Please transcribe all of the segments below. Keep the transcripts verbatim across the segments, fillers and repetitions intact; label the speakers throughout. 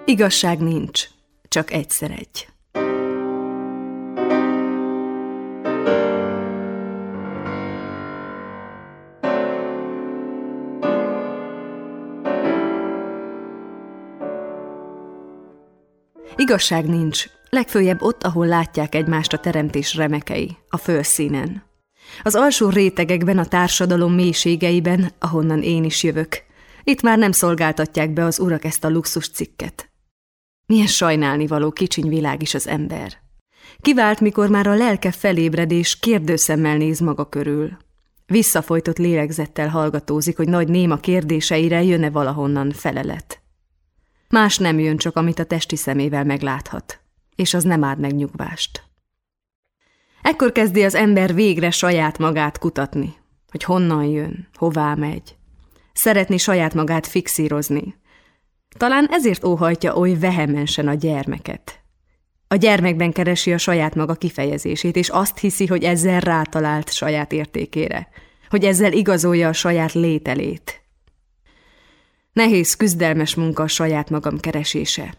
Speaker 1: Igazság nincs, csak egyszer egy. Igazság nincs, legföljebb ott, ahol látják egymást a teremtés remekei, a földszínen. Az alsó rétegekben, a társadalom mélységeiben, ahonnan én is jövök. Itt már nem szolgáltatják be az urak ezt a luxus cikket. Milyen sajnálnivaló kicsiny világ is az ember. Kivált, mikor már a lelke felébred és kérdőszemmel néz maga körül. Visszafolytott lélegzettel hallgatózik, hogy nagy néma kérdéseire jön-e valahonnan felelet. Más nem jön, csak amit a testi szemével megláthat, és az nem ad meg nyugvást. Ekkor kezdi az ember végre saját magát kutatni, hogy honnan jön, hová megy. Szeretni saját magát fixírozni. Talán ezért óhajtja oly vehemensen a gyermeket. A gyermekben keresi a saját maga kifejezését, és azt hiszi, hogy ezzel rátalált saját értékére, hogy ezzel igazolja a saját lételét. Nehéz, küzdelmes munka a saját magam keresése.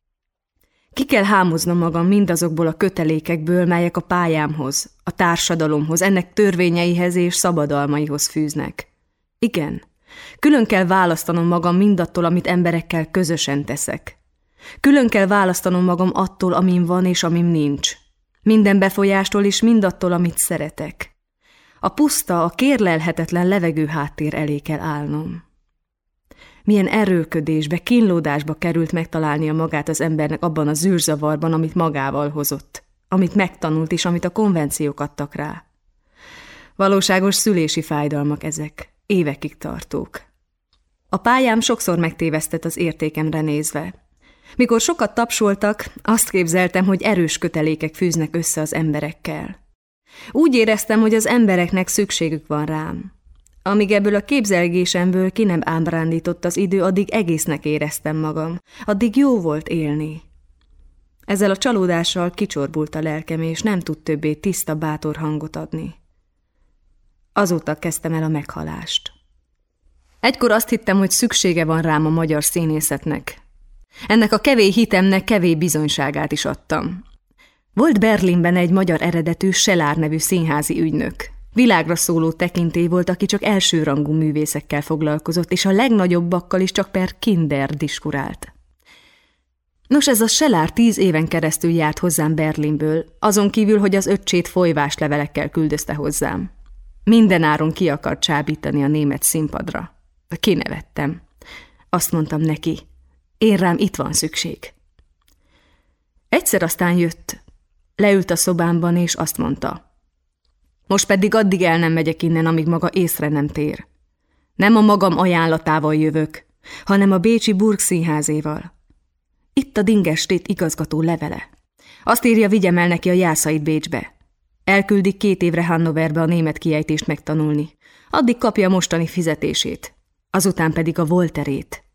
Speaker 1: Ki kell hámoznom magam mindazokból a kötelékekből, melyek a pályámhoz, a társadalomhoz, ennek törvényeihez és szabadalmaihoz fűznek. Igen, külön kell választanom magam mindattól, amit emberekkel közösen teszek. Külön kell választanom magam attól, amin van és amin nincs. Minden befolyástól és mindattól, amit szeretek. A puszta, a kérlelhetetlen levegő háttér elé kell állnom. Milyen erőlködésbe, kínlódásba került megtalálnia magát az embernek abban a zűrzavarban, amit magával hozott, amit megtanult és amit a konvenciók adtak rá. Valóságos szülési fájdalmak ezek, évekig tartók. A pályám sokszor megtévesztett az értékemre nézve. Mikor sokat tapsoltak, azt képzeltem, hogy erős kötelékek fűznek össze az emberekkel. Úgy éreztem, hogy az embereknek szükségük van rám. Amíg ebből a képzelgésemből ki nem ábrándított az idő, addig egésznek éreztem magam, addig jó volt élni. Ezzel a csalódással kicsorbult a lelkem, és nem tud többé tiszta, bátor hangot adni. Azóta kezdtem el a meghalást. Egykor azt hittem, hogy szüksége van rám a magyar színészetnek. Ennek a kevés hitemnek kevés bizonyságát is adtam. Volt Berlinben egy magyar eredetű Selár nevű színházi ügynök. Világra szóló tekintély volt, aki csak elsőrangú művészekkel foglalkozott, és a legnagyobbakkal is csak per kinder diskurált. Nos, ez a Selár tíz éven keresztül járt hozzám Berlinből, azon kívül, hogy az öccsét folyvás levelekkel küldözte hozzám. Mindenáron ki akart csábítani a német színpadra. Kinevettem. Azt mondtam neki, én rám itt van szükség. Egyszer aztán jött, leült a szobámban, és azt mondta, most pedig addig el nem megyek innen, amíg maga észre nem tér. Nem a magam ajánlatával jövök, hanem a bécsi Burgszínházéval. Itt a Dingerstét igazgató levele. Azt írja, vigyem el neki a jászait Bécsbe. Elküldik két évre Hannoverbe a német kiejtést megtanulni. Addig kapja a mostani fizetését, azután pedig a Volterét.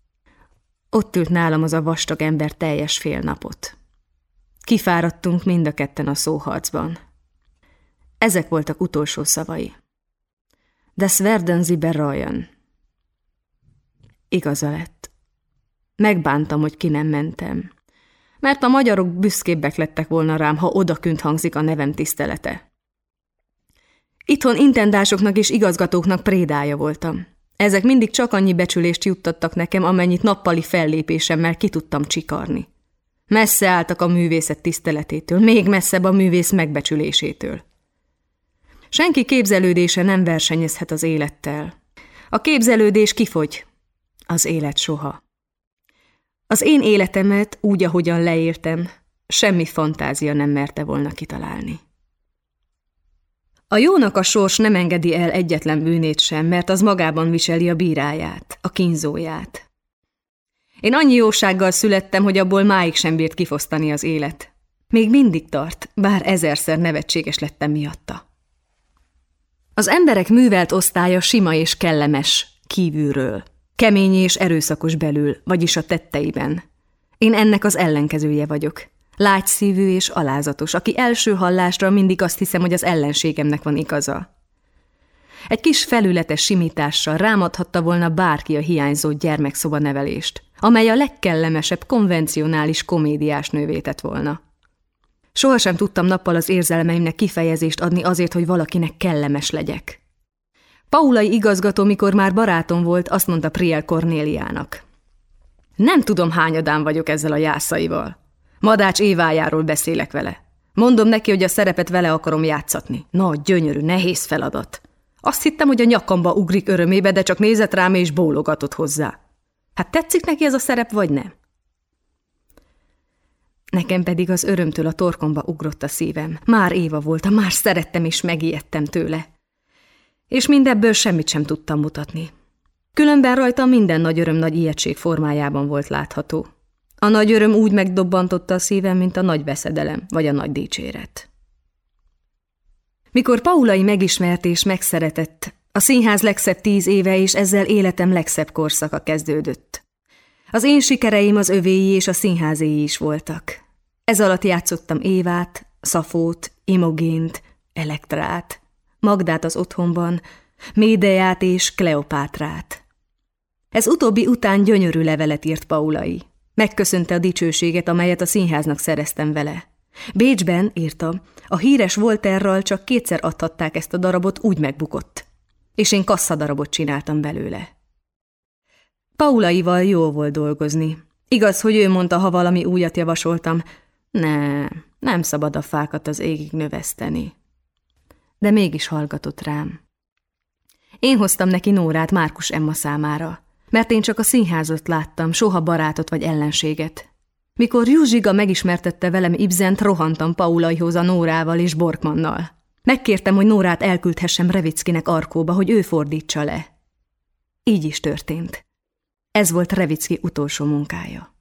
Speaker 1: Ott ült nálam az a vastag ember teljes fél napot. Kifáradtunk mind a ketten a szóharcban. Ezek voltak utolsó szavai. Das werden Sie bereuen. Igaza lett. Megbántam, hogy ki nem mentem. Mert a magyarok büszkébbek lettek volna rám, ha odakünt hangzik a nevem tisztelete. Itthon intendásoknak és igazgatóknak prédája voltam. Ezek mindig csak annyi becsülést juttattak nekem, amennyit nappali fellépésemmel ki tudtam csikarni. Messze álltak a művészet tiszteletétől, még messzebb a művész megbecsülésétől. Senki képzelődése nem versenyezhet az élettel. A képzelődés kifogy, az élet soha. Az én életemet úgy, ahogyan leéltem, semmi fantázia nem merte volna kitalálni. A jónak a sors nem engedi el egyetlen bűnét sem, mert az magában viseli a bíráját, a kínzóját. Én annyi jósággal születtem, hogy abból máig sem bírt kifosztani az élet. Még mindig tart, bár ezerszer nevetséges lettem miatta. Az emberek művelt osztálya sima és kellemes, kívülről, kemény és erőszakos belül, vagyis a tetteiben. Én ennek az ellenkezője vagyok. Lágyszívű és alázatos, aki első hallásra mindig azt hiszem, hogy az ellenségemnek van igaza. Egy kis felületes simítással rámadhatta volna bárki a hiányzó gyermekszoba nevelést, amely a legkellemesebb konvencionális komédiás nővé tett volna. Sohasem tudtam nappal az érzelmeimnek kifejezést adni azért, hogy valakinek kellemes legyek. Paulai igazgató, mikor már barátom volt, azt mondta Priel Kornéliának: nem tudom, hányadán vagyok ezzel a jászaival. Madács Évájáról beszélek vele. Mondom neki, hogy a szerepet vele akarom játszatni. Na, gyönyörű, nehéz feladat. Azt hittem, hogy a nyakamba ugrik örömébe, de csak nézett rám és bólogatott hozzá. Hát tetszik neki ez a szerep, vagy nem? Nekem pedig az örömtől a torkomba ugrott a szívem. Már Éva voltam, már szerettem és megijedtem tőle. És mindebből semmit sem tudtam mutatni. Különben rajta minden nagy öröm nagy ijegység formájában volt látható. A nagy öröm úgy megdobbantotta a szívem, mint a nagy veszedelem, vagy a nagy dicséret. Mikor Paulai megismert és megszeretett, a színház legszebb tíz éve és ezzel életem legszebb korszaka kezdődött. Az én sikereim az övéi és a színházéi is voltak. Ez alatt játszottam Évát, Szafót, Imogént, Elektrát, Magdát az otthonban, Médeját és Kleopátrát. Ez utóbbi után gyönyörű levelet írt Paulai. Megköszönte a dicsőséget, amelyet a színháznak szereztem vele. Bécsben, írta, a híres Voltaire-ral csak kétszer adhatták ezt a darabot, úgy megbukott. És én kasszadarabot csináltam belőle. Paulaival jó volt dolgozni. Igaz, hogy ő mondta, ha valami újat javasoltam, ne, nem szabad a fákat az égig növeszteni. De mégis hallgatott rám. Én hoztam neki Nórát Márkus Emma számára, mert én csak a színházat láttam, soha barátot vagy ellenséget. Mikor Juzsiga megismertette velem Ibsent, rohantam Paulaihoz a Nórával és Borkmannal. Megkértem, hogy Nórát elküldhessem Revickinek Arkóba, hogy ő fordítsa le. Így is történt. Ez volt Revicki utolsó munkája.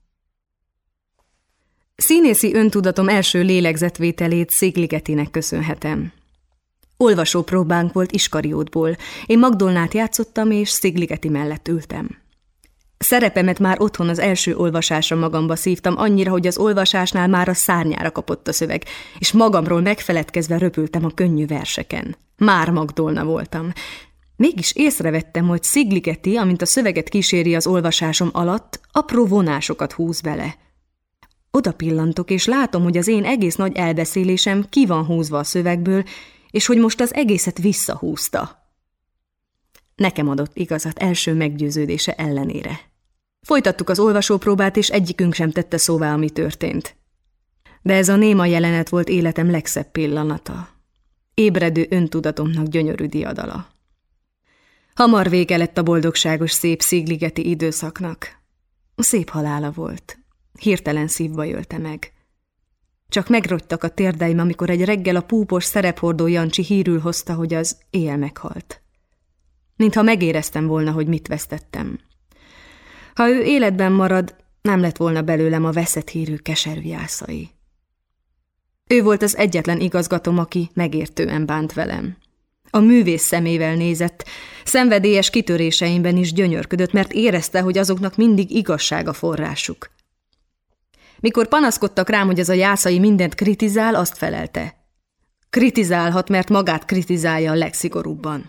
Speaker 1: Színészi öntudatom első lélegzetvételét Szigligetinek köszönhetem. Olvasópróbánk volt Iskariótból, én Magdolnát játszottam, és Szigligeti mellett ültem. Szerepemet már otthon az első olvasásra magamba szívtam, annyira, hogy az olvasásnál már a szárnyára kapott a szöveg, és magamról megfeledkezve röpültem a könnyű verseken. Már Magdolna voltam. Mégis észrevettem, hogy Szigligeti, amint a szöveget kíséri az olvasásom alatt, apró vonásokat húz bele. Oda pillantok, és látom, hogy az én egész nagy elbeszélésem ki van húzva a szövegből, és hogy most az egészet visszahúzta. Nekem adott igazat első meggyőződése ellenére. Folytattuk az olvasópróbát, és egyikünk sem tette szóvá, ami történt. De ez a néma jelenet volt életem legszebb pillanata. Ébredő öntudatomnak gyönyörű diadala. Hamar vége lett a boldogságos szép szigligeti időszaknak. Szép halála volt. Hirtelen szívba jölte meg. Csak megrogytak a térdeim, amikor egy reggel a púpos szerephordó Jancsi hírül hozta, hogy az éjjel meghalt. Mintha megéreztem volna, hogy mit vesztettem. Ha ő életben marad, nem lett volna belőlem a veszett hírű keserű jászai. Ő volt az egyetlen igazgatóm, aki megértően bánt velem. A művész szemével nézett, szenvedélyes kitöréseimben is gyönyörködött, mert érezte, hogy azoknak mindig igazság a forrásuk. Mikor panaszkodtak rám, hogy ez a jászai mindent kritizál, azt felelte. Kritizálhat, mert magát kritizálja a legszigorúbban.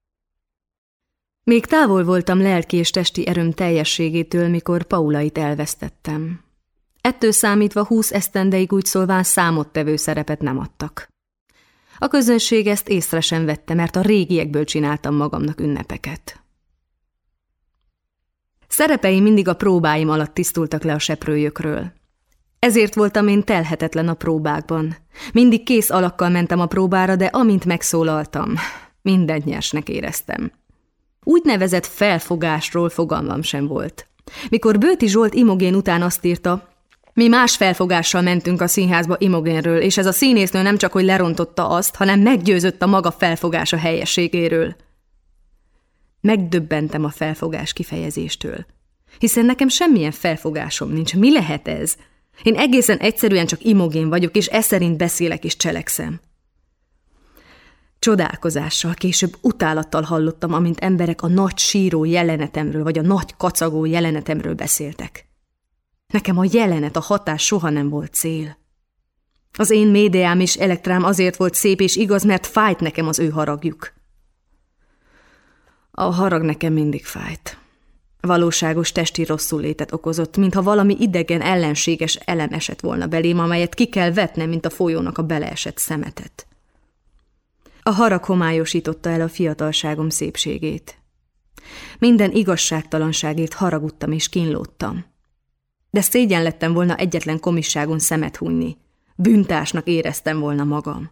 Speaker 1: Még távol voltam lelki és testi erőm teljességétől, mikor Paulait elvesztettem. Ettől számítva húsz esztendeig úgy szólván számottevő szerepet nem adtak. A közönség ezt észre sem vette, mert a régiekből csináltam magamnak ünnepeket. Szerepeim mindig a próbáim alatt tisztultak le a seprőjökről. Ezért voltam én telhetetlen a próbákban. Mindig kész alakkal mentem a próbára, de amint megszólaltam, mindent nyersnek éreztem. Úgynevezett felfogásról fogalmam sem volt. Mikor Bőti Zsolt Imogén után azt írta, mi más felfogással mentünk a színházba Imogénről, és ez a színésznő nem csak hogy lerontotta azt, hanem meggyőzött a maga felfogása helyességéről. Megdöbbentem a felfogás kifejezéstől, hiszen nekem semmilyen felfogásom nincs. Mi lehet ez? Én egészen egyszerűen csak Imogén vagyok, és e szerint beszélek és cselekszem. Csodálkozással, később utálattal hallottam, amint emberek a nagy síró jelenetemről, vagy a nagy kacagó jelenetemről beszéltek. Nekem a jelenet, a hatás soha nem volt cél. Az én Médeám és Elektrám azért volt szép és igaz, mert fájt nekem az ő haragjuk. A harag nekem mindig fájt. Valóságos testi rosszullétet okozott, mintha valami idegen, ellenséges elem esett volna belém, amelyet ki kell vetnem, mint a folyónak a beleesett szemetet. A harag homályosította el a fiatalságom szépségét. Minden igazságtalanságért haragudtam és kínlódtam. De szégyen lettem volna egyetlen komisságon szemet hunyni. Bűntársnak éreztem volna magam.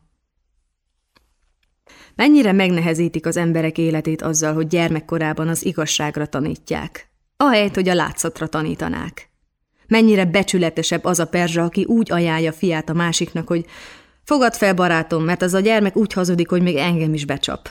Speaker 1: Mennyire megnehezítik az emberek életét azzal, hogy gyermekkorában az igazságra tanítják, ahelyett, hogy a látszatra tanítanák. Mennyire becsületesebb az a perzsa, aki úgy ajánlja fiát a másiknak, hogy fogadd fel, barátom, mert az a gyermek úgy hazudik, hogy még engem is becsap.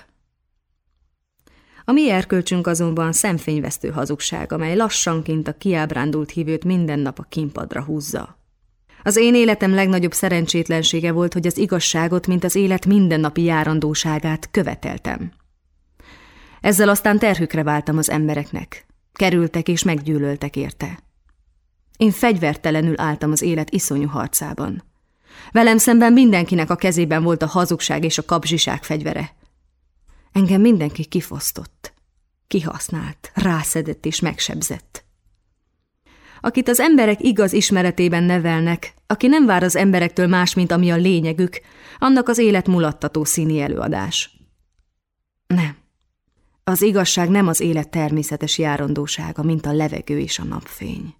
Speaker 1: A mi erkölcsünk azonban szemfényvesztő hazugság, amely lassanként a kiábrándult hívőt minden nap a kínpadra húzza. Az én életem legnagyobb szerencsétlensége volt, hogy az igazságot, mint az élet mindennapi járandóságát követeltem. Ezzel aztán terhükre váltam az embereknek. Kerültek és meggyűlöltek érte. Én fegyvertelenül álltam az élet iszonyú harcában. Velem szemben mindenkinek a kezében volt a hazugság és a kapzsiság fegyvere. Engem mindenki kifosztott, kihasznált, rászedett és megsebzett. Akit az emberek igaz ismeretében nevelnek, aki nem vár az emberektől más, mint ami a lényegük, annak az élet mulattató színi előadás. Nem. Az igazság nem az élet természetes járandósága, mint a levegő és a napfény.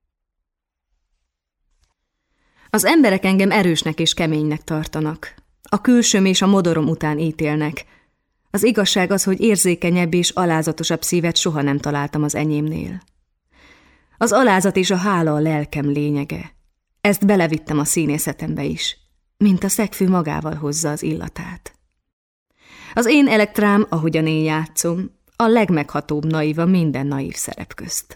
Speaker 1: Az emberek engem erősnek és keménynek tartanak. A külsőm és a modorom után ítélnek. Az igazság az, hogy érzékenyebb és alázatosabb szívet soha nem találtam az enyémnél. Az alázat és a hála a lelkem lényege. Ezt belevittem a színészetembe is, mint a szegfű magával hozza az illatát. Az én elektrám, ahogyan én játszom, a legmeghatóbb naiva minden naív szerep közt.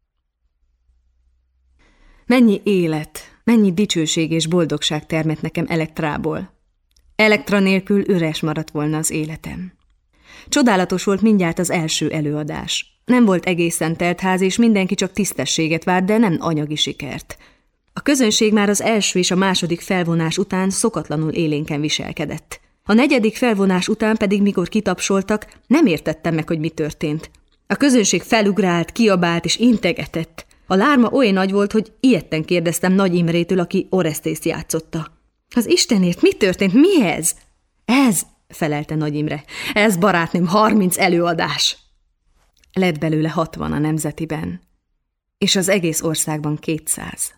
Speaker 1: Mennyi élet, mennyi dicsőség és boldogság termett nekem elektrából. Elektra nélkül üres maradt volna az életem. Csodálatos volt mindjárt az első előadás. Nem volt egészen telt ház, és mindenki csak tisztességet várt, de nem anyagi sikert. A közönség már az első és a második felvonás után szokatlanul élénken viselkedett. A negyedik felvonás után pedig, mikor kitapsoltak, nem értettem meg, hogy mi történt. A közönség felugrált, kiabált és integetett. A lárma olyan nagy volt, hogy ijedten kérdeztem Nagy Imrétől, aki Oresztészt játszotta. Az Istenért, mi történt? Mi ez? Ez, felelte Nagy Imre. Ez, barátnőm, harminc előadás. Lett belőle hatvan a Nemzetiben, és az egész országban kétszáz.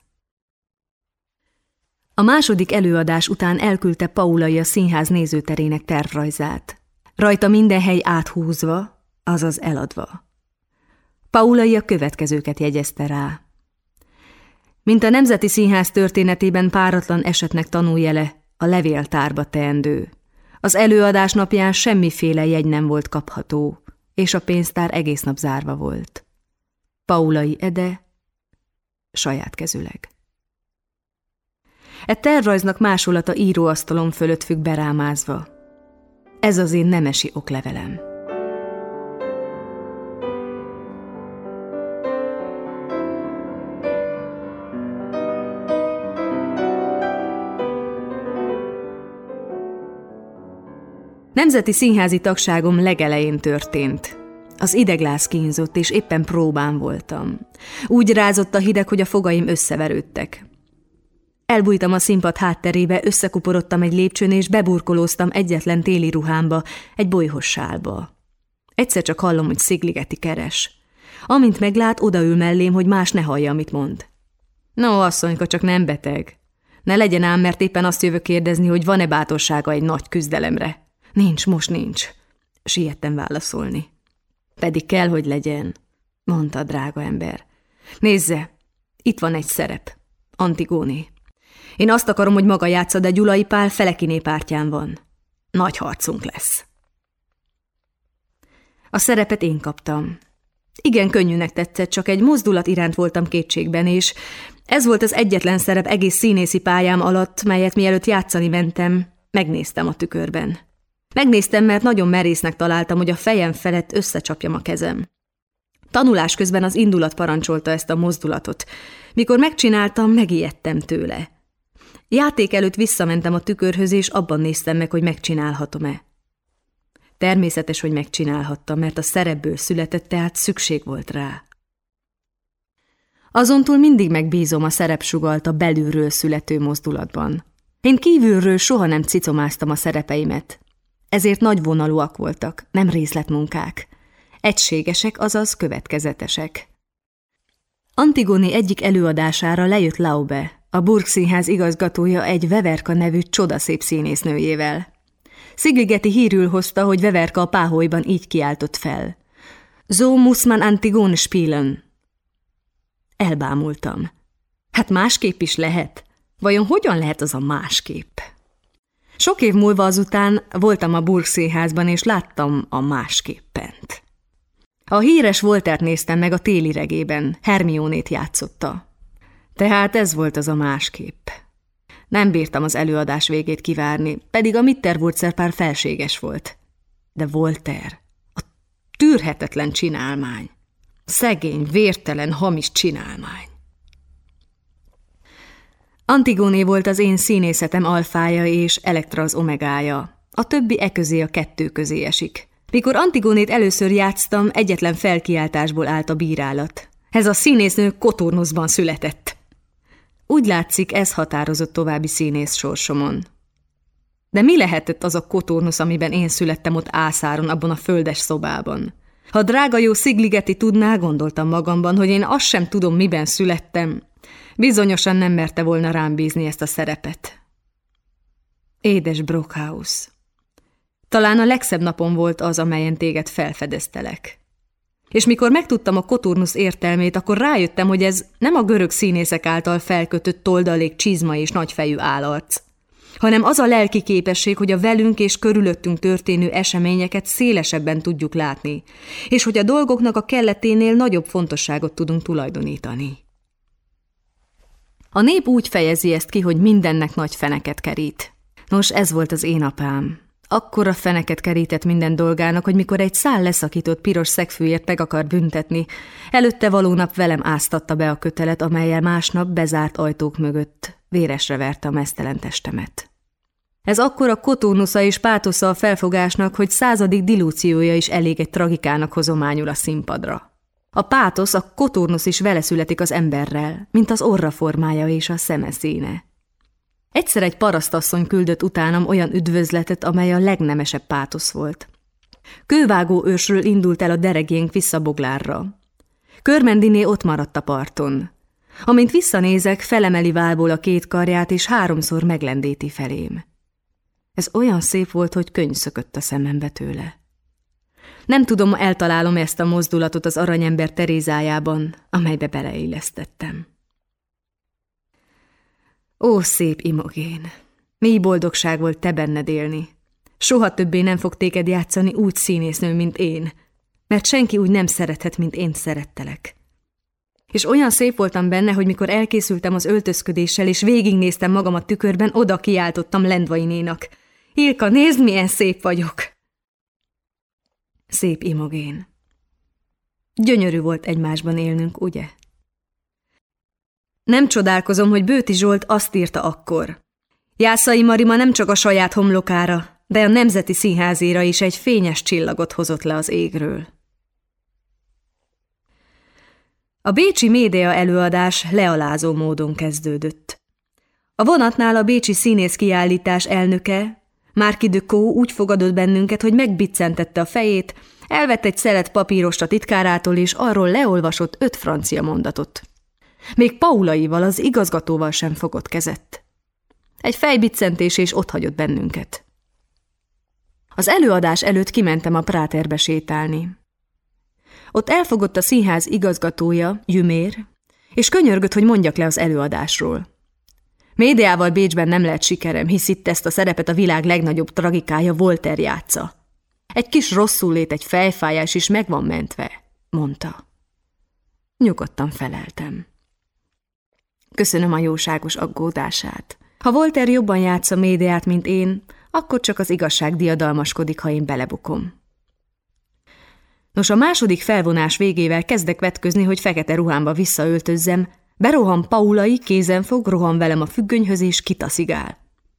Speaker 1: A második előadás után elküldte Paulai a színház nézőterének tervrajzát. Rajta minden hely áthúzva, azaz eladva. Paulai a következőket jegyezte rá. Mint a Nemzeti Színház történetében páratlan esetnek tanújele, a levéltárba teendő. Az előadás napján semmiféle jegy nem volt kapható, és a pénztár egész nap zárva volt. Paulai Ede, saját kezüleg. E tervrajznak másolata íróasztalom fölött függ berámázva. Ez az én nemesi oklevelem. Nemzeti színházi tagságom legelején történt. Az idegláz kínzott, és éppen próbán voltam. Úgy rázott a hideg, hogy a fogaim összeverődtek. Elbújtam a színpad hátterébe, összekuporodtam egy lépcsőn, és beburkolóztam egyetlen téli ruhámba, egy bolyhos sálba. Egyszer csak hallom, hogy Szigligeti keres. Amint meglát, odaül mellém, hogy más ne hallja, amit mond. No, asszonyka, csak nem beteg. Ne legyen ám, mert éppen azt jövök kérdezni, hogy van-e bátorsága egy nagy küzdelemre. Nincs, most nincs. Siettem válaszolni. Pedig kell, hogy legyen, mondta a drága ember. Nézze, itt van egy szerep. Antigóné. Én azt akarom, hogy maga játsza, de Gyulai Pál Felekiné pártján van. Nagy harcunk lesz. A szerepet én kaptam. Igen könnyűnek tetszett, csak egy mozdulat iránt voltam kétségben, és ez volt az egyetlen szerep egész színészi pályám alatt, melyet mielőtt játszani mentem, megnéztem a tükörben. Megnéztem, mert nagyon merésznek találtam, hogy a fejem felett összecsapjam a kezem. Tanulás közben az indulat parancsolta ezt a mozdulatot. Mikor megcsináltam, megijedtem tőle. Játék előtt visszamentem a tükörhöz, és abban néztem meg, hogy megcsinálhatom-e. Természetes, hogy megcsinálhatta, mert a szerepből született, tehát szükség volt rá. Azontúl mindig megbízom a szerepsugalt a belülről születő mozdulatban. Én kívülről soha nem cicomáztam a szerepeimet. Ezért nagyvonalúak voltak, nem részletmunkák. Egységesek, azaz következetesek. Antigone egyik előadására lejött Laube, a Burgszínház igazgatója egy Wewerka nevű csodaszép színésznőjével. Szigligeti hírül hozta, hogy Wewerka a páholyban így kiáltott fel. So muss man Antigone spielen. Elbámultam. Hát másképp is lehet. Vajon hogyan lehet az a másképp? Sok év múlva azután voltam a Burgszínházban, és láttam a másképpent. A híres Voltert néztem meg a Téli regében, Hermionét játszotta. Tehát ez volt az a másképp. Nem bírtam az előadás végét kivárni, pedig a Mitterwurzer pár felséges volt. De Voltaire, a tűrhetetlen csinálmány. Szegény, vértelen, hamis csinálmány. Antigone volt az én színészetem alfája és Elektra az omegája. A többi e közé a kettő közé esik. Mikor Antigonét először játsztam, egyetlen felkiáltásból állt a bírálat. Ez a színésznő Kotornuszban született. Úgy látszik, ez határozott további színész sorsomon. De mi lehetett az a Kotornusz, amiben én születtem ott ászáron, abban a földes szobában? Ha drága jó Szigligeti tudná, gondoltam magamban, hogy én azt sem tudom, miben születtem, bizonyosan nem merte volna rám bízni ezt a szerepet. Édes Brockhaus, talán a legszebb napom volt az, amelyen téged felfedeztelek. És mikor megtudtam a Kotornusz értelmét, akkor rájöttem, hogy ez nem a görög színészek által felkötött toldalék, csizma és nagyfejű állarc, hanem az a lelki képesség, hogy a velünk és körülöttünk történő eseményeket szélesebben tudjuk látni, és hogy a dolgoknak a kelleténél nagyobb fontosságot tudunk tulajdonítani. A nép úgy fejezi ezt ki, hogy mindennek nagy feneket kerít. Nos, ez volt az én apám. Akkora feneket kerített minden dolgának, hogy mikor egy szál leszakított piros szegfűért meg akar büntetni, előtte való nap velem áztatta be a kötelet, amellyel másnap bezárt ajtók mögött véresre verte a meztelen testemet. Ez akkora kotónusza és pátosza a felfogásnak, hogy századik dilúciója is elég egy tragikának hozományul a színpadra. A pátosz, a kotornusz is vele születik az emberrel, mint az orra formája és a szeme színe. Egyszer egy parasztasszony küldött utánam olyan üdvözletet, amely a legnemesebb pátosz volt. Kővágó őrsről indult el a deregénk vissza Boglárra. Körmendiné ott maradt a parton. Amint visszanézek, felemeli válból a két karját, és háromszor meglendíti felém. Ez olyan szép volt, hogy könny szökött a szemembe tőle. Nem tudom, eltalálom ezt a mozdulatot az aranyember Terézájában, amelybe beleillesztettem. Ó, szép Imogén! Mély boldogság volt te benned élni. Soha többé nem fog téged játszani úgy színésznő, mint én, mert senki úgy nem szerethet, mint én szerettelek. És olyan szép voltam benne, hogy mikor elkészültem az öltözködéssel, és végignéztem magam a tükörben, oda kiáltottam Lendvainénak. Ilka, nézd, milyen szép vagyok! Szép Imogén! Gyönyörű volt egymásban élnünk, ugye? Nem csodálkozom, hogy Bőti Zsolt azt írta akkor. Jászai Marima nem csak a saját homlokára, de a Nemzeti Színházéra is egy fényes csillagot hozott le az égről. A bécsi média előadás lealázó módon kezdődött. A vonatnál a bécsi színészkiállítás elnöke, Marquis de Caux úgy fogadott bennünket, hogy megbiccentette a fejét, elvett egy szelet papírost a titkárától, és arról leolvasott öt francia mondatot. Még Paulaival, az igazgatóval sem fogott kezet. Egy fejbiccentés, és otthagyott bennünket. Az előadás előtt kimentem a Práterbe sétálni. Ott elfogott a színház igazgatója, Jümér, és könyörgött, hogy mondjak le az előadásról. Médiával Bécsben nem lehet sikerem, hisz itt ezt a szerepet a világ legnagyobb tragikája Voltaire játsza. Egy kis rosszul-lét, egy fejfájás is meg van mentve, mondta. Nyugodtan feleltem. Köszönöm a jóságos aggódását. Ha Voltaire jobban játsza médiát, mint én, akkor csak az igazság diadalmaskodik, ha én belebukom. Nos, a második felvonás végével kezdek vetközni, hogy fekete ruhámba visszaöltözzem, berohan Paulai, kézen fog, rohan velem a függönyhöz és kitaszigál.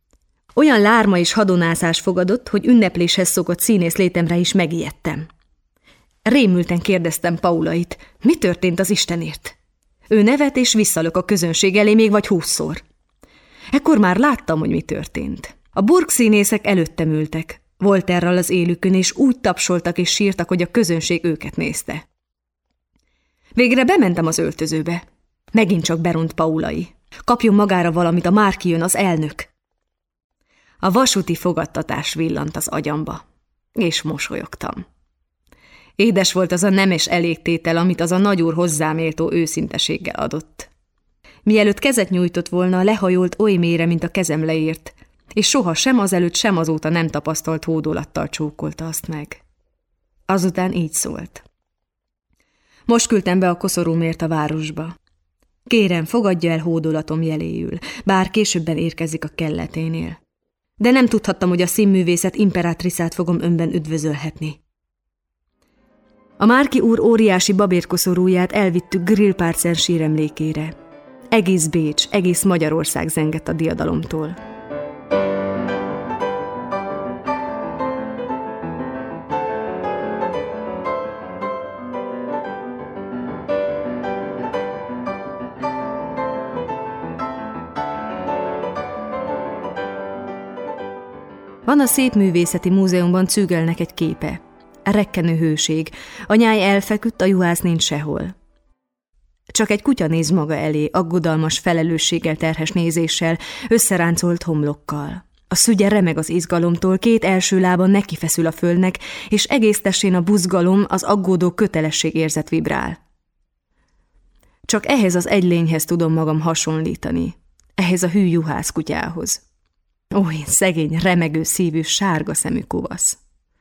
Speaker 1: Olyan lárma és hadonászás fogadott, hogy ünnepléshez szokott színész létemre is megijedtem. Rémülten kérdeztem Paulait, mi történt az Istenért? Ő nevet és visszalök a közönség elé még vagy húszszor. Ekkor már láttam, hogy mi történt. A burgszínészek előttem ültek, Voltaire-ral az élükön, és úgy tapsoltak és sírtak, hogy a közönség őket nézte. Végre bementem az öltözőbe. Megint csak beront Paulai. Kapjon magára valamit, a Márki jön, az elnök. A vasúti fogadtatás villant az agyamba, és mosolyogtam. Édes volt az a nemes elégtétel, amit az a nagyúr hozzáméltó őszinteséggel adott. Mielőtt kezet nyújtott volna, lehajolt oly mélyre, mint a kezem leért, és soha sem azelőtt, sem azóta nem tapasztalt hódolattal csókolta azt meg. Azután így szólt. Most küldtem be a koszorúmért a városba. Kérem, fogadja el hódolatom jeléül, bár későbben érkezik a kelleténél. De nem tudhattam, hogy a színművészet imperatricát fogom önben üdvözölhetni. A Márki úr óriási babérkoszorúját elvittük Grillparzen síremlékére. Egész Bécs, egész Magyarország zengett a diadalomtól. Van a Szépművészeti Múzeumban Zügelnek egy képe. A rekkenő hőség. A nyáj elfeküdt, a juhász nincs sehol. Csak egy kutya néz maga elé, aggodalmas felelősséggel terhes nézéssel, összeráncolt homlokkal. A szügye remeg az izgalomtól, két első lábon nekifeszül a földnek, és egész testén a buzgalom, az aggódó kötelességérzet vibrál. Csak ehhez az egy lényhez tudom magam hasonlítani, ehhez a hű juhász kutyához. Ó, én szegény, remegő szívű, sárga szemű kovasz.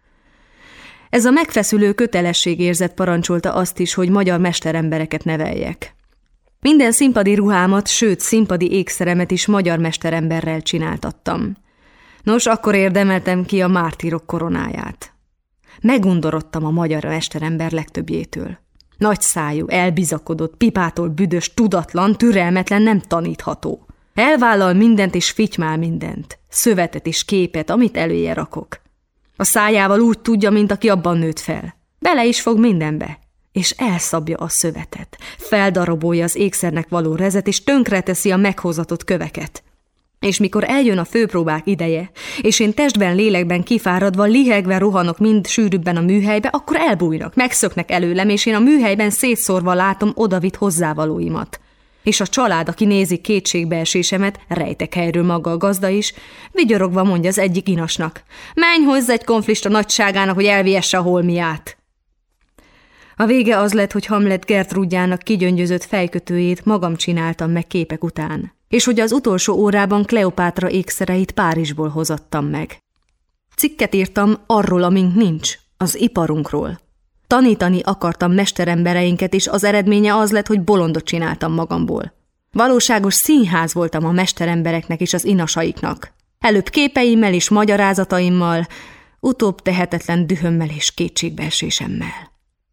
Speaker 1: Ez a megfeszülő kötelességérzet parancsolta azt is, hogy magyar mesterembereket neveljek. Minden színpadi ruhámat, sőt színpadi ékszeremet is magyar mesteremberrel csináltattam. Nos, akkor érdemeltem ki a mártírok koronáját. Megundorodtam a magyar mesterember legtöbbjétől. Nagyszájú, elbizakodott, pipától büdös, tudatlan, türelmetlen, nem tanítható. Elvállal mindent és fitymál mindent, szövetet és képet, amit eléje rakok. A szájával úgy tudja, mint aki abban nőtt fel. Bele is fog mindenbe, és elszabja a szövetet, feldarabolja az ékszernek való rezet, és tönkreteszi a meghozatott köveket. És mikor eljön a főpróbák ideje, és én testben, lélekben kifáradva, lihegve rohanok mind sűrűbben a műhelybe, akkor elbújnak, megszöknek előlem, és én a műhelyben szétszórva látom odavitt hozzávalóimat. És a család, aki nézi kétségbeesésemet, rejtek helyről maga a gazda is, vigyorogva mondja az egyik inasnak: menj hozzá egy konflista nagyságának, hogy elviesse a holmiát. A vége az lett, hogy Hamlet Gertrúdjának kigyöngyözött fejkötőjét magam csináltam meg képek után, és hogy az utolsó órában Kleopátra ékszereit Párizsból hozattam meg. Cikket írtam arról, amink nincs, az iparunkról. Tanítani akartam mesterembereinket, és az eredménye az lett, hogy bolondot csináltam magamból. Valóságos színház voltam a mesterembereknek és az inasaiknak. Előbb képeimmel és magyarázataimmal, utóbb tehetetlen dühömmel és kétségbeesésemmel.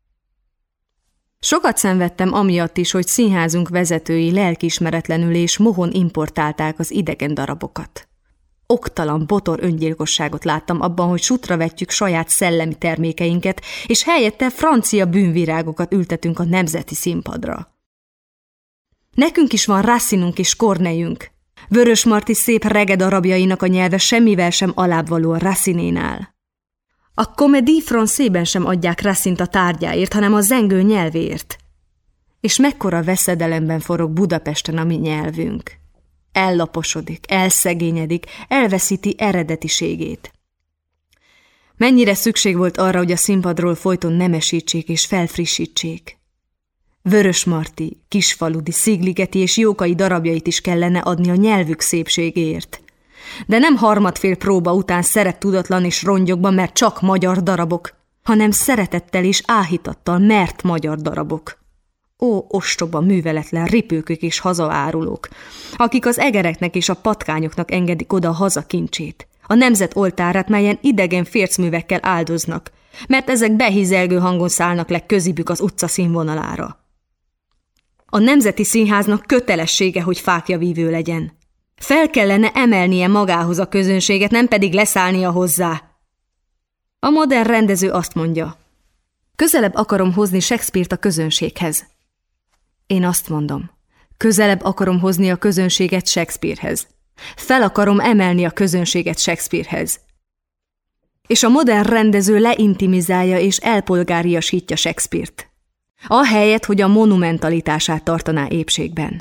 Speaker 1: Sokat szenvedtem amiatt is, hogy színházunk vezetői lelkiismeretlenül és mohon importálták az idegen darabokat. Oktalan, botor öngyilkosságot láttam abban, hogy sutra vetjük saját szellemi termékeinket, és helyette francia bűnvirágokat ültetünk a nemzeti színpadra. Nekünk is van Racinunk és Corneille-ünk. Vörösmarty szép rege darabjainak a nyelve semmivel sem alábbvaló a Racinénál. A Comédie Française-ben sem adják Racint a tárgyáért, hanem a zengő nyelvéért. És mekkora veszedelemben forog Budapesten a mi nyelvünk. Ellaposodik, elszegényedik, elveszíti eredetiségét. Mennyire szükség volt arra, hogy a színpadról folyton nemesítsék és felfrissítsék. Vörösmarty, Kisfaludi, Szigligeti és Jókai darabjait is kellene adni a nyelvük szépségéért. De nem harmadfél próba után szerettudatlan és rongyokban, mert csak magyar darabok, hanem szeretettel és áhítattal, mert magyar darabok. Ó, ostoba, műveletlen ripőkök és hazaárulók, akik az egereknek és a patkányoknak engedik oda a hazakincsét, a nemzet oltárát, melyen idegen fércművekkel áldoznak, mert ezek behízelgő hangon szállnak le közibük az utca színvonalára. A Nemzeti Színháznak kötelessége, hogy fáklyavívő legyen. Fel kellene emelnie magához a közönséget, nem pedig leszállnia hozzá. A modern rendező azt mondja, közelebb akarom hozni Shakespeare-t a közönséghez. Én azt mondom, közelebb akarom hozni a közönséget Shakespearehez. Fel akarom emelni a közönséget Shakespearehez. És a modern rendező leintimizálja és elpolgáriasítja Shakespeare-t. Ahelyett, hogy a monumentalitását tartaná épségben.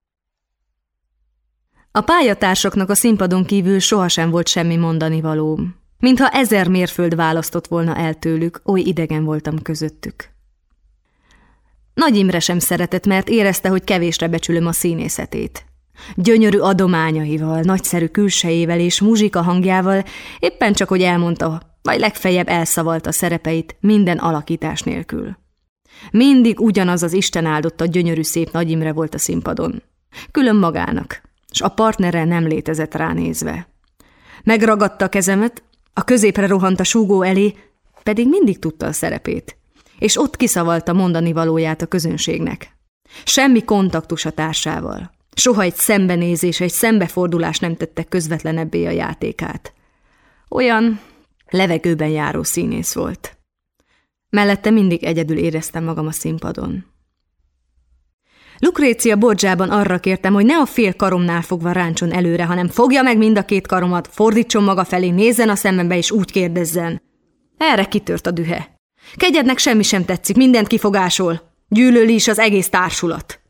Speaker 1: A pályatársaknak a színpadon kívül sohasem volt semmi mondanivalóm. Mintha ezer mérföld választott volna el tőlük, oly idegen voltam közöttük. Nagy Imre sem szeretett, mert érezte, hogy kevésre becsülöm a színészetét. Gyönyörű adományaival, nagyszerű külsejével és muzsika hangjával éppen csak, hogy elmondta, vagy legfeljebb elszavalta szerepeit minden alakítás nélkül. Mindig ugyanaz az Isten áldotta gyönyörű szép Nagy Imre volt a színpadon. Külön magának, s a partnere nem létezett ránézve. Megragadta a kezemet, a középre rohant a súgó elé, pedig mindig tudta a szerepét, és ott kiszavalta mondani valóját a közönségnek. Semmi kontaktus a társával. Soha egy szembenézés, egy szembefordulás nem tette közvetlenebbé a játékát. Olyan levegőben járó színész volt. Mellette mindig egyedül éreztem magam a színpadon. Lucrécia Borgiában arra kértem, hogy ne a fél karomnál fogva ráncson előre, hanem fogja meg mind a két karomat, fordítson maga felé, nézzen a szemembe és úgy kérdezzen. Erre kitört a dühe. Kegyednek semmi sem tetszik, mindent kifogásol. Gyűlöli is az egész társulat.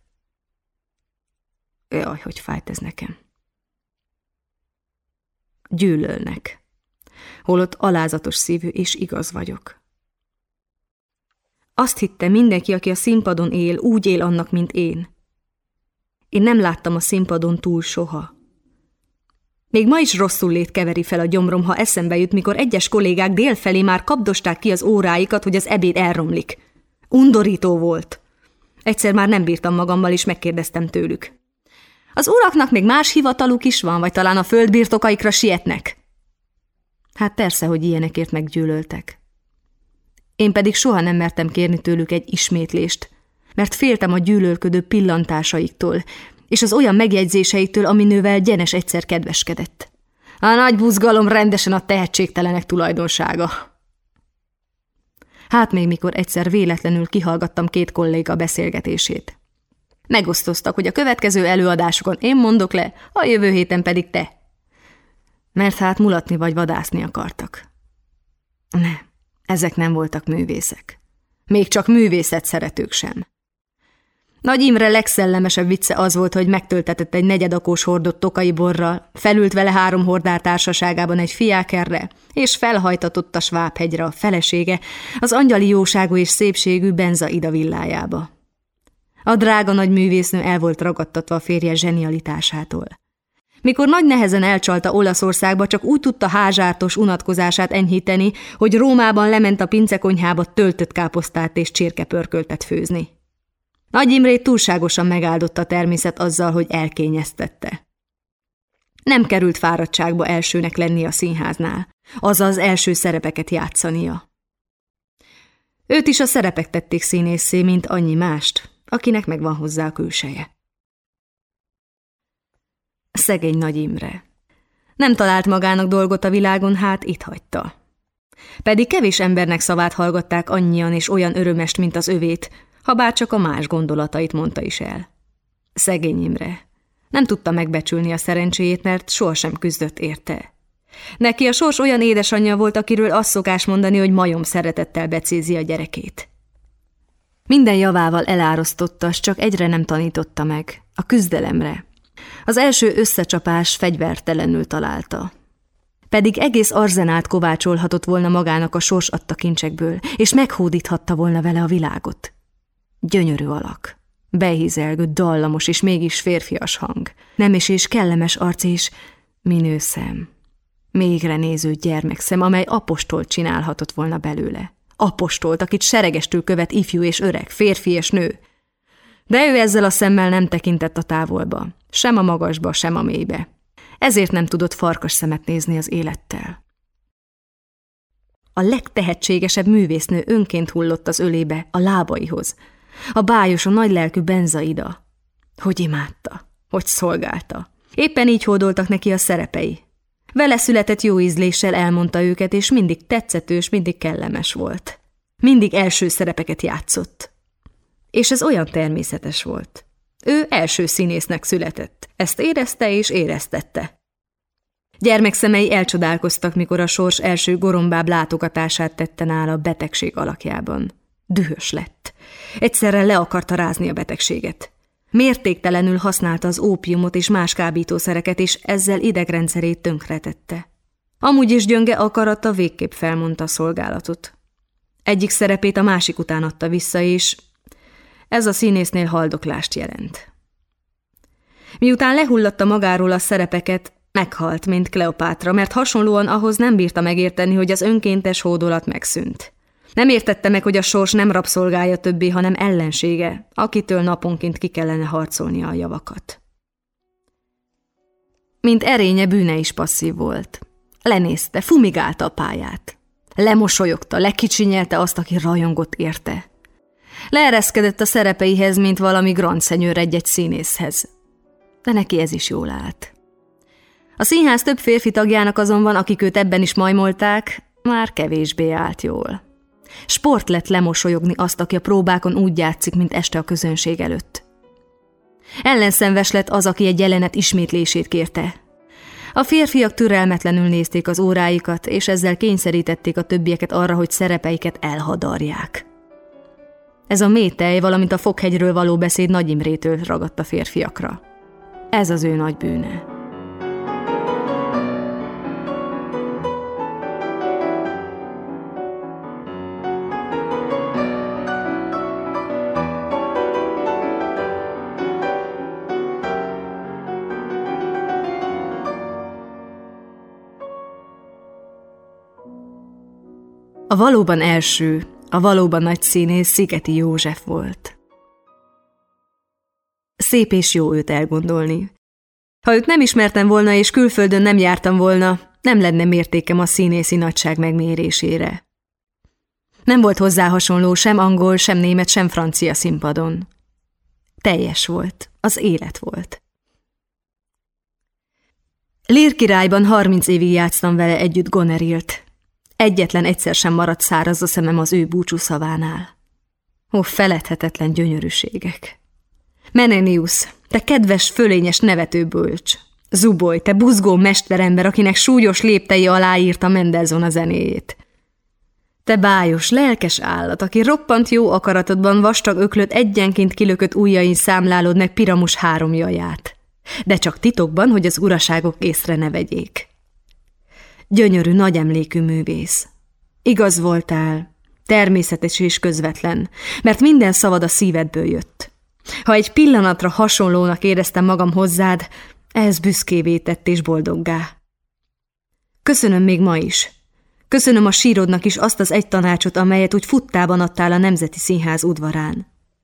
Speaker 1: Jaj, hogy fájt ez nekem. Gyűlölnek. Holott alázatos szívű és igaz vagyok. Azt hitte, mindenki, aki a színpadon él, úgy él annak, mint én. Én nem láttam a színpadon túl soha. Még ma is rosszul lét keveri fel a gyomrom, ha eszembe jut, mikor egyes kollégák délfelé már kapdosták ki az óráikat, hogy az ebéd elromlik. Undorító volt. Egyszer már nem bírtam magammal, és megkérdeztem tőlük. Az uraknak még más hivataluk is van, vagy talán a földbirtokaikra sietnek? Hát persze, hogy ilyenekért meggyűlöltek. Én pedig soha nem mertem kérni tőlük egy ismétlést, mert féltem a gyűlölködő pillantásaiktól, és az olyan megjegyzéseiktől, aminővel Gyenes egyszer kedveskedett. A nagy buzgalom rendesen a tehetségtelenek tulajdonsága. Hát még mikor egyszer véletlenül kihallgattam két kolléga beszélgetését. Megosztoztak, hogy a következő előadásokon én mondok le, a jövő héten pedig te. Mert hát mulatni vagy vadászni akartak. Ne, ezek nem voltak művészek. Még csak művészet szeretők sem. Nagy Imre legszellemesebb vicce az volt, hogy megtöltetett egy negyedakós hordott tokai borral, felült vele három hordár társaságában egy fiákerre, és felhajtatott a Svábhegyre a felesége, az angyali jóságú és szépségű Benza Ida villájába. A drága nagy művésznő el volt ragadtatva a férje zsenialitásától. Mikor nagy nehezen elcsalta Olaszországba, csak úgy tudta házsártos unatkozását enyhíteni, hogy Rómában lement a pincekonyhába töltött káposztát és csirkepörköltet főzni. Nagy Imrét túlságosan megáldotta a természet azzal, hogy elkényeztette. Nem került fáradtságba elsőnek lenni a színháznál, azaz első szerepeket játszania. Őt is a szerepek tették színésszé, mint annyi mást, akinek megvan hozzá a külseje. Szegény Nagy Imre. Nem talált magának dolgot a világon, hát itt hagyta. Pedig kevés embernek szavát hallgatták annyian és olyan örömest, mint az övét, ha bár csak a más gondolatait mondta is el. Szegény Imre. Nem tudta megbecsülni a szerencséjét, mert sohasem küzdött érte. Neki a sors olyan édesanyja volt, akiről azt szokás mondani, hogy majom szeretettel becézi a gyerekét. Minden javával elárasztotta, s csak egyre nem tanította meg, a küzdelemre. Az első összecsapás fegyvertelenül találta. Pedig egész arzenált kovácsolhatott volna magának a sors adta kincsekből, és meghódíthatta volna vele a világot. Gyönyörű alak, behízelgő, dallamos és mégis férfias hang, nemes és kellemes arc és minő szem, mégre néző gyermekszem, amely apostolt csinálhatott volna belőle. Apostolt, akit seregestül követ ifjú és öreg, férfi és nő. De ő ezzel a szemmel nem tekintett a távolba, sem a magasba, sem a mélybe. Ezért nem tudott farkas szemet nézni az élettel. A legtehetségesebb művésznő önként hullott az ölébe, a lábaihoz. A bájos, a nagylelkű Benza Ida. Hogy imádta, hogy szolgálta. Éppen így hódoltak neki a szerepei. Vele született jó ízléssel elmondta őket, és mindig tetszetős, mindig kellemes volt. Mindig első szerepeket játszott. És ez olyan természetes volt. Ő első színésznek született. Ezt érezte és éreztette. Gyermekszemei elcsodálkoztak, mikor a sors első gorombább látogatását tette nála a betegség alakjában. Dühös lett. Egyszerre le akarta rázni a betegséget. Mértéktelenül használta az ópiumot és más kábítószereket, és ezzel idegrendszerét tönkretette. Amúgy is gyönge akarata végképp felmondta a szolgálatot. Egyik szerepét a másik után adta vissza, és ez a színésznél haldoklást jelent. Miután lehullatta magáról a szerepeket, meghalt, mint Kleopátra, mert hasonlóan ahhoz nem bírta megérteni, hogy az önkéntes hódolat megszűnt. Nem értette meg, hogy a sors nem rabszolgája többé, hanem ellensége, akitől naponként ki kellene harcolnia a javakat. Mint erénye, bűne is passzív volt. Lenézte, fumigálta a pályát. Lemosolyogta, lekicsinyelte azt, aki rajongott érte. Leereszkedett a szerepeihez, mint valami grand seigneur egy-egy színészhez. De neki ez is jól állt. A színház több férfi tagjának azonban, akik őt ebben is majmolták, már kevésbé állt jól. Sport lett lemosolyogni azt, aki a próbákon úgy játszik, mint este a közönség előtt. Ellenszenves lett az, aki egy jelenet ismétlését kérte. A férfiak türelmetlenül nézték az óráikat, és ezzel kényszerítették a többieket arra, hogy szerepeiket elhadarják. Ez a métej, valamint a Fokhegyről való beszéd Nagy Imrétől ragadt a férfiakra. Ez az ő nagy bűne. A valóban első, a valóban nagy színész Szigeti József volt. Szép és jó őt elgondolni. Ha őt nem ismertem volna és külföldön nem jártam volna, nem lenne mértékem a színészi nagyság megmérésére. Nem volt hozzá hasonló sem angol, sem német, sem francia színpadon. Teljes volt, az élet volt. Lear királyban harminc évig játsztam vele együtt Gonerilt. Egyetlen egyszer sem maradt száraz a szemem az ő búcsú szavánál. Ó, feledhetetlen gyönyörűségek! Menenius, te kedves, fölényes nevetőbölcs! Zuboly, te buzgó mesterember, akinek súlyos léptei alá írta Mendelssohn a zenéjét! Te bájos, lelkes állat, aki roppant jó akaratodban vastag öklöt egyenként kilökött ujjain számlálod meg Piramus három jaját. De csak titokban, hogy az uraságok észre ne vegyék. Gyönyörű, nagy emlékű művész. Igaz voltál, természetes és közvetlen, mert minden szavad a szívedből jött. Ha egy pillanatra hasonlónak éreztem magam hozzád, ehhez büszkévé tett és boldoggá. Köszönöm még ma is. Köszönöm a sírodnak is azt az egy tanácsot, amelyet úgy futtában adtál a Nemzeti Színház udvarán.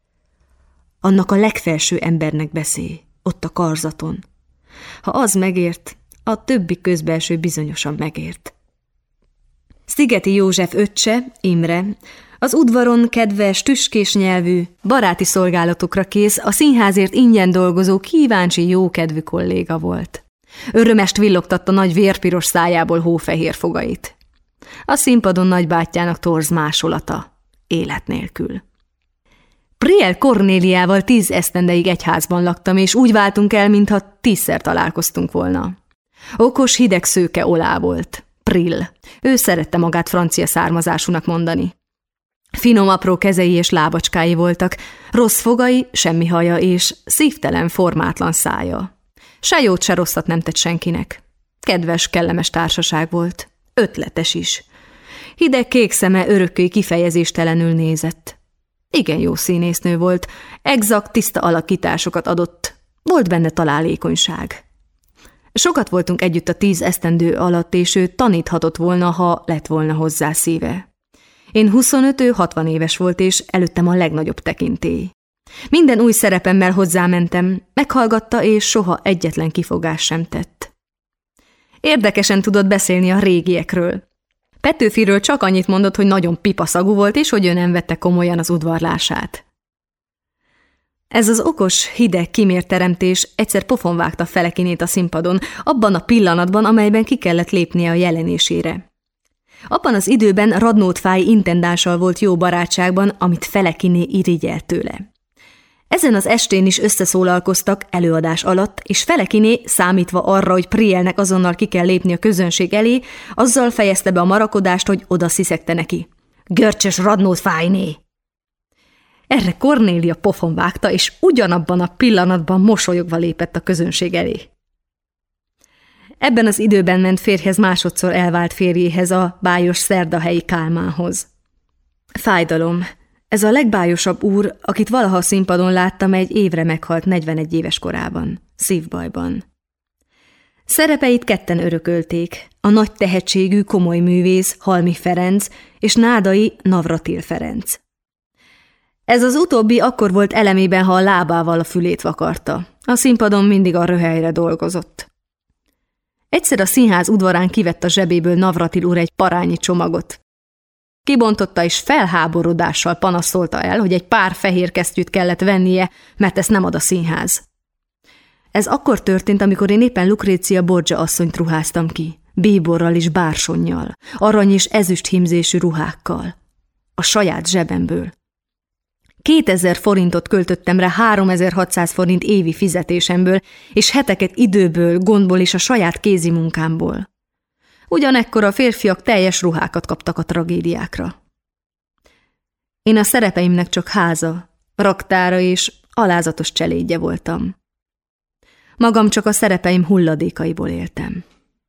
Speaker 1: Annak a legfelső embernek beszélj, ott a karzaton. Ha az megért, a többi közbelső bizonyosan megért. Szigeti József öccse, Imre, az udvaron kedves, tüskés nyelvű, baráti szolgálatokra kész, a színházért ingyen dolgozó, kíváncsi, jókedvű kolléga volt. Örömest villogtatta nagy vérpiros szájából hófehér fogait. A színpadon nagybátyjának torz másolata, élet nélkül. Priel Kornéliával tíz esztendeig egy házban laktam, és úgy váltunk el, mintha tízszer találkoztunk volna. Okos, hideg szőke Olá volt. Prill. Ő szerette magát francia származásúnak mondani. Finom, apró kezei és lábacskái voltak, rossz fogai, semmi haja és szívtelen, formátlan szája. Se jót, se rosszat nem tett senkinek. Kedves, kellemes társaság volt. Ötletes is. Hideg kék szeme örökké kifejezéstelenül nézett. Igen jó színésznő volt, exakt, tiszta alakításokat adott. Volt benne találékonyság. Sokat voltunk együtt a tíz esztendő alatt, és ő taníthatott volna, ha lett volna hozzá szíve. Én huszonöt, ő hatvan éves volt, és előttem a legnagyobb tekintély. Minden új szerepemmel hozzámentem, meghallgatta, és soha egyetlen kifogás sem tett. Érdekesen tudott beszélni a régiekről. Petőfiről csak annyit mondott, hogy nagyon pipaszagú volt, és hogy ő nem vette komolyan az udvarlását. Ez az okos, hideg, kimért teremtés egyszer pofon vágta Felekinét a színpadon, abban a pillanatban, amelyben ki kellett lépnie a jelenésére. Abban az időben Radnót Fáy intendással volt jó barátságban, amit Felekiné irigyelt tőle. Ezen az estén is összeszólalkoztak előadás alatt, és Felekiné, számítva arra, hogy Prielnek azonnal ki kell lépni a közönség elé, azzal fejezte be a marakodást, hogy oda sziszegte neki. Görcsös Radnót Fáyné! Erre Kornélia pofon vágta, és ugyanabban a pillanatban mosolyogva lépett a közönség elé. Ebben az időben ment férjhez másodszor elvált férjéhez, a bájos szerdahelyi Kálmánhoz. Fájdalom. Ez a legbájosabb úr, akit valaha a színpadon láttam, egy évre meghalt negyvenegy éves korában, szívbajban. Szerepeit ketten örökölték, a nagy tehetségű, komoly művész Halmi Ferenc és Nádai Navratil Ferenc. Ez az utóbbi akkor volt elemében, ha a lábával a fülét vakarta. A színpadon mindig a röhelyre dolgozott. Egyszer a színház udvarán kivett a zsebéből Navratil úr egy parányi csomagot. Kibontotta és felháborodással panaszolta el, hogy egy pár fehér kesztyűt kellett vennie, mert ezt nem ad a színház. Ez akkor történt, amikor én éppen Lucrécia Borgia asszonyt ruháztam ki, bíborral és bársonnyal, arany és ezüst hímzésű ruhákkal. A saját zsebemből. kétezer forintot költöttem rá háromezer-hatszáz forint évi fizetésemből, és heteket időből, gondból és a saját kézi munkámból. Ugyanekkor a férfiak teljes ruhákat kaptak a tragédiákra. Én a szerepeimnek csak háza, raktára és alázatos cselédje voltam. Magam csak a szerepeim hulladékaiból éltem.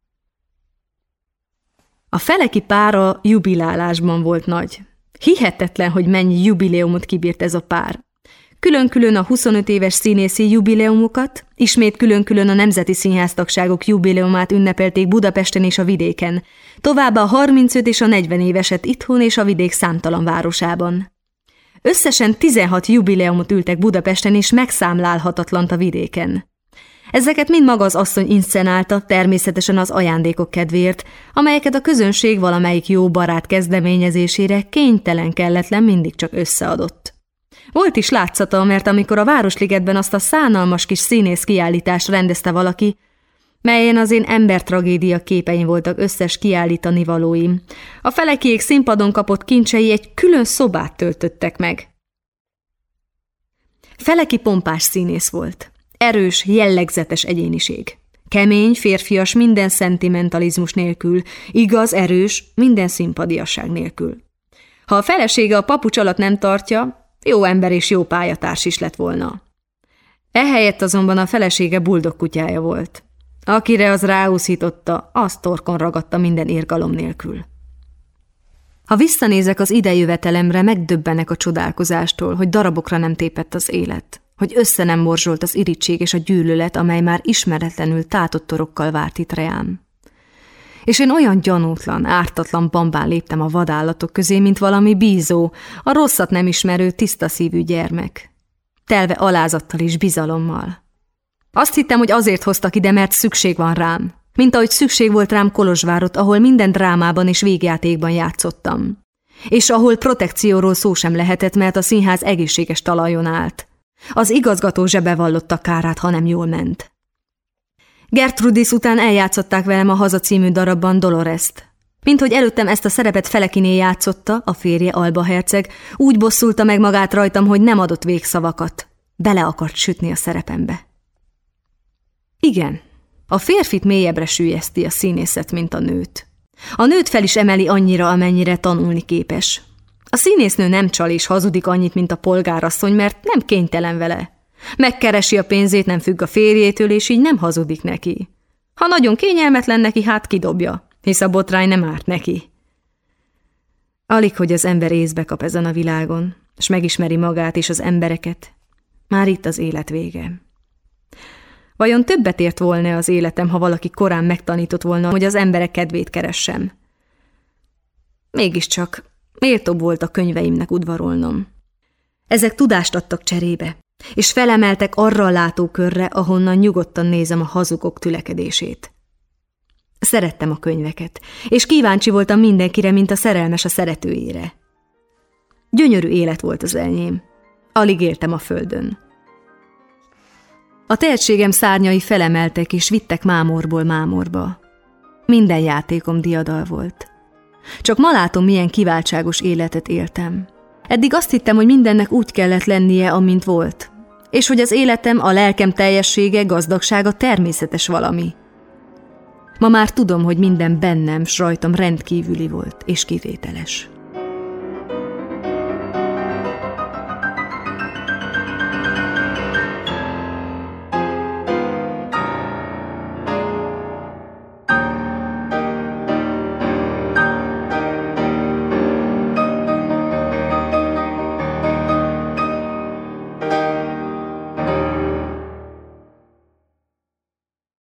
Speaker 1: A Feleki pára jubilálásban volt nagy. Hihetetlen, hogy mennyi jubileumot kibírt ez a pár. Külön-külön a huszonöt éves színészi jubileumokat, ismét külön-külön a nemzeti színháztagságok jubileumát ünnepelték Budapesten és a vidéken, továbbá a harmincöt és a negyven éveset itthon és a vidék számtalan városában. Összesen tizenhat jubileumot ültek Budapesten és megszámlálhatatlant a vidéken. Ezeket mind maga az asszony inszenálta, természetesen az ajándékok kedvéért, amelyeket a közönség valamelyik jó barát kezdeményezésére kénytelen kelletlen mindig csak összeadott. Volt is látszata, mert amikor a Városligetben azt a szánalmas kis színész kiállítást rendezte valaki, melyen az én embertragédia képeim voltak összes kiállítani valóim, a Felekiék színpadon kapott kincsei egy külön szobát töltöttek meg. Feleki pompás színész volt. Erős, jellegzetes egyéniség. Kemény, férfias, minden szentimentalizmus nélkül, igaz, erős, minden szimpadiasság nélkül. Ha a felesége a papucs alatt nem tartja, jó ember és jó pályatárs is lett volna. Ehelyett azonban a felesége buldog kutyája volt. Akire az ráúszította, azt torkon ragadta minden irgalom nélkül. Ha visszanézek az idejövetelemre, megdöbbenek a csodálkozástól, hogy darabokra nem tépett az élet, hogy össze nem morzsolt az irigység és a gyűlölet, amely már ismeretlenül tátott torokkal várt itt reám. És én olyan gyanútlan, ártatlan bambán léptem a vadállatok közé, mint valami bízó, a rosszat nem ismerő, tiszta szívű gyermek, telve alázattal és bizalommal. Azt hittem, hogy azért hoztak ide, mert szükség van rám, mint ahogy szükség volt rám Kolozsvárot, ahol minden drámában és végjátékban játszottam, és ahol protekcióról szó sem lehetett, mert a színház egészséges talajon állt. Az igazgató zsebe vallotta kárát, ha nem jól ment. Gertrudis után eljátszották velem a Haza című darabban Dolorest. Mint hogy előttem ezt a szerepet Felekiné játszotta, a férje Alba herceg, úgy bosszulta meg magát rajtam, hogy nem adott végszavakat. Bele akart sütni a szerepembe. Igen, a férfit mélyebbre süllyeszti a színészet, mint a nőt. A nőt fel is emeli annyira, amennyire tanulni képes. A színésznő nem csal és hazudik annyit, mint a polgárasszony, mert nem kénytelen vele. Megkeresi a pénzét, nem függ a férjétől, és így nem hazudik neki. Ha nagyon kényelmetlen neki, hát kidobja, hisz a botrány nem árt neki. Alig, hogy az ember észbe kap ezen a világon, és megismeri magát és az embereket, már itt az élet vége. Vajon többet ért volna az életem, ha valaki korán megtanított volna, hogy az emberek kedvét keressem? Mégiscsak méltóbb volt a könyveimnek udvarolnom. Ezek tudást adtak cserébe, és felemeltek arra a látókörre, ahonnan nyugodtan nézem a hazugok tülekedését. Szerettem a könyveket, és kíváncsi voltam mindenkire, mint a szerelmes a szeretőjére. Gyönyörű élet volt az enyém. Alig éltem a földön. A tehetségem szárnyai felemeltek és vittek mámorból mámorba. Minden játékom diadal volt. Csak ma látom, milyen kiváltságos életet éltem. Eddig azt hittem, hogy mindennek úgy kellett lennie, amint volt, és hogy az életem, a lelkem teljessége, gazdagsága természetes valami. Ma már tudom, hogy minden bennem s rajtam rendkívüli volt és kivételes.